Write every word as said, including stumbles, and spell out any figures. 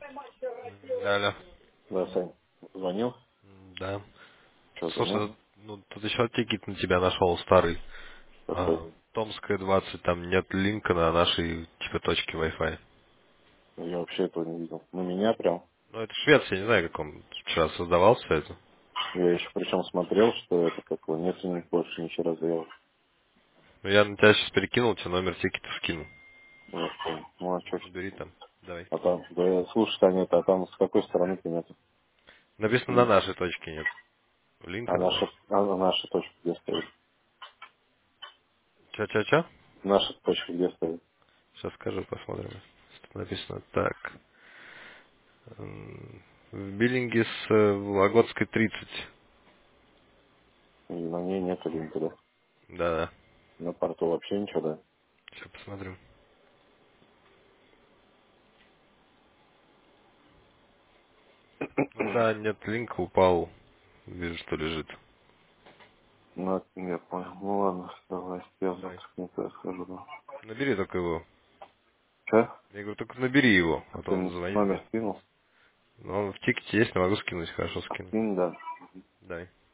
Алло. Да, Сань, звонил? Да. Что Слушай, звонил? ну тут еще тикет на тебя нашел старый. Какой? А, Томская двадцать, там нет линка на нашей типа точке Wi-Fi. Я вообще этого не видел. На меня прям. Ну это Швеция, я не знаю, как он вчера создавался это. Я еще причем смотрел, что это как его нет у них больше ни хера заявок. Ну я на тебя сейчас перекинул, тебе номер тикета скину. Я понял. Ну а что? Набери там. Давай. А там, да, слушай, Таня, а там с какой стороны-то нету? Написано на М. нашей точке нет. А Линка на наша, нашу. а наша точка где стоит? Ча-ча-ча? Наша точка где стоит? Сейчас скажу, посмотрим. Что написано так. М, В Биллинге с э, Вологодской тридцать. И на ней нету линка, да? Да-да. На порту вообще ничего, да? Сейчас посмотрим. Ну да, нет линка, упал. Вижу, что лежит. Ну, я понял. Ну ладно, давай, я Давай. завтра к ней тогда схожу, да. Набери только его. Че? Я говорю, только набери его, А а то ты он звонит номер мне. скинул? Ну, он в тикете есть, но могу скинуть, хорошо скину. Скинь, да. Дай.